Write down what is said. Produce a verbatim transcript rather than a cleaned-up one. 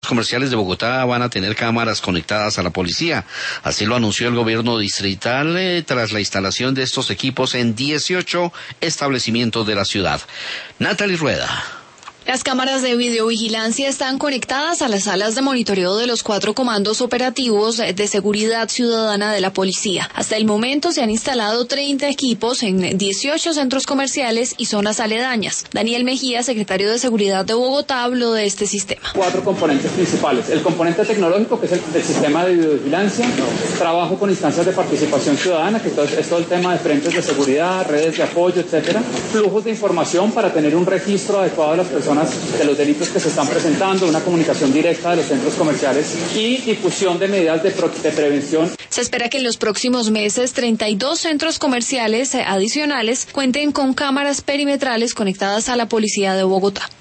comerciales de Bogotá van a tener cámaras conectadas a la policía. Así lo anunció el gobierno distrital eh, tras la instalación de estos equipos en dieciocho establecimientos de la ciudad. Natalie Rueda. Las cámaras de videovigilancia están conectadas a las salas de monitoreo de los cuatro comandos operativos de seguridad ciudadana de la policía. Hasta el momento se han instalado treinta equipos en dieciocho centros comerciales y zonas aledañas. Daniel Mejía, secretario de Seguridad de Bogotá, habló de este sistema. Cuatro componentes principales. El componente tecnológico, que es el del sistema de videovigilancia, trabajo con instancias de participación ciudadana, que es todo el tema de frentes de seguridad, redes de apoyo, etcétera. Flujos de información para tener un registro adecuado de las personas de los delitos que se están presentando, una comunicación directa de los centros comerciales y difusión de medidas de, pro- de prevención. Se espera que en los próximos meses treinta y dos centros comerciales adicionales cuenten con cámaras perimetrales conectadas a la policía de Bogotá.